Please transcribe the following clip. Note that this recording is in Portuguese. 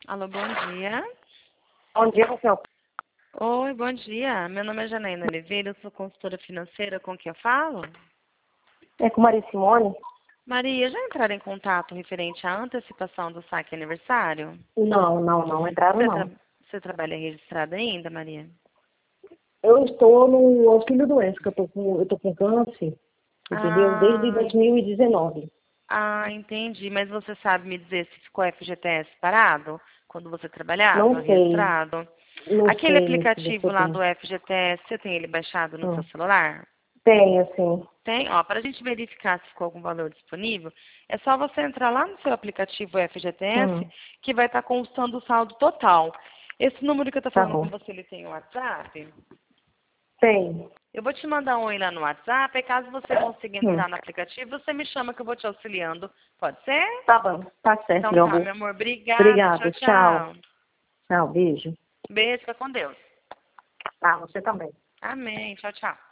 Alô, bom dia. Bom dia, Rafael. Oi, bom dia. Meu nome é Janaína Oliveira, eu sou consultora financeira. Com quem eu falo? É com Maria Simone? Maria, já entraram em contato referente à antecipação do saque aniversário? Não entraram Você, não. você trabalha registrada ainda, Maria? Eu estou no auxílio doença, que eu tô com câncer, entendeu? Desde Ah, 2019. entendi. Mas você sabe me dizer se ficou FGTS parado quando você trabalhava Não sei, registrado? não Aquele sei se você aplicativo lá tem. do FGTS, você tem ele baixado no seu celular? Tenho, sim. Tem, ó, para a gente verificar se ficou algum valor disponível, é só você entrar lá no seu aplicativo FGTS, que vai estar constando o saldo total. Esse número que eu estou Tá falando com bom. você, ele tem o WhatsApp? Tem. Eu vou te mandar um oi lá no WhatsApp, e caso você consiga Hum. entrar no aplicativo, você me chama que eu vou te auxiliando. Pode ser? Tá bom, tá certo, Então meu tá, amor. meu amor. Obrigada. Tchau, Obrigada, tchau. tchau. Tchau, beijo. Beijo, fica com Deus. Tá, você também. Amém. Tchau, tchau.